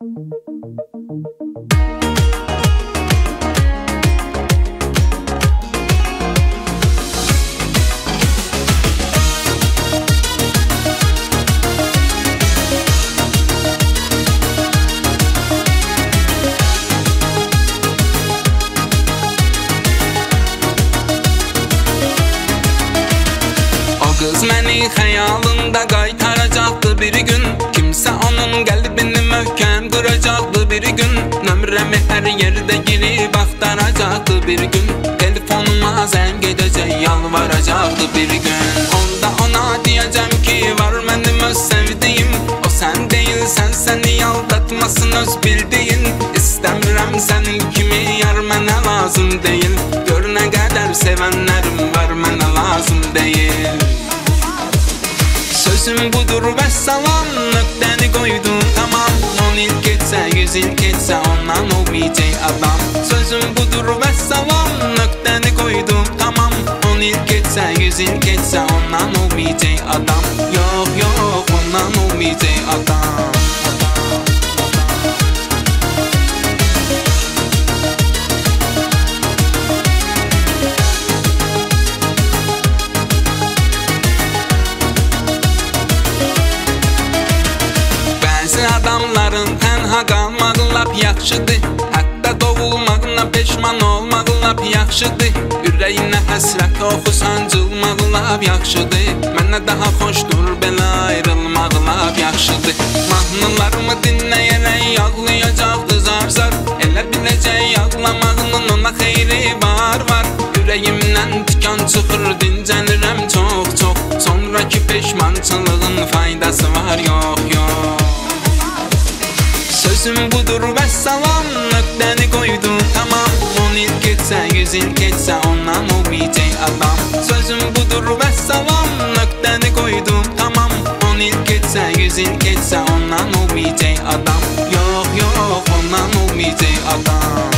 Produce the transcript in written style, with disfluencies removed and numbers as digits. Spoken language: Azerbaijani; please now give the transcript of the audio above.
Kız məni xəyalında qaytaracaqdı bir gün. Kimsə onun qəlbini möhkəm qıracaqdı bir gün. Nömrəmi hər yerdə girib axtaracaqdı bir gün. Telefonuma zəng edəcək, yalvaracaqdı bir gün. Onda ona deyəcəm ki, var mənim öz sevdiyim. O sən deyilsən, səni aldatmasın öz bildiyin. İstəmirəm sənin kimi yar, mənə lazım deyil. Gör nə qədər sevənlərim var, mənə lazım deyil. Sözüm budur və salam, nöqtəni qoydum tamam. 10 il keçsə, 100 il keçsə, ondan olmayacaq adam. Sözüm budur və salam, nöqtəni qoydum tamam. 10 il keçsə, 100 il keçsə, ondan olmayacaq adam. Yox, yox, ondan olmayacaq adam. Adamların tənha qalmağı lap yaxşıdır. Hətta doğulmağına peşman olmağı lap yaxşıdır. Ürəyinə həsrət oxu sancılmağı lap yaxşıdır. Mənə daha xoşdur belə ayrılmağı lap yaxşıdır. Mahnılarımı dinləyərək ağlayacaqdı zar-zar. Elə biləcək ağlamağının ona xeyri var. Ürəyimdən tikan çıxır, dincəlirəm çox. Sonraki peşmançılığın faydası var, yox. Sözüm budur və salam, nöqtəni qoydum tamam. 10 il keçsə, 100 il keçsə, ondan olmayacaq adam. Sözüm budur və salam, nöqtəni qoydum tamam. 10 il keçsə, 100 il keçsə, ondan olmayacaq adam. Yox, yox, ondan olmayacaq adam.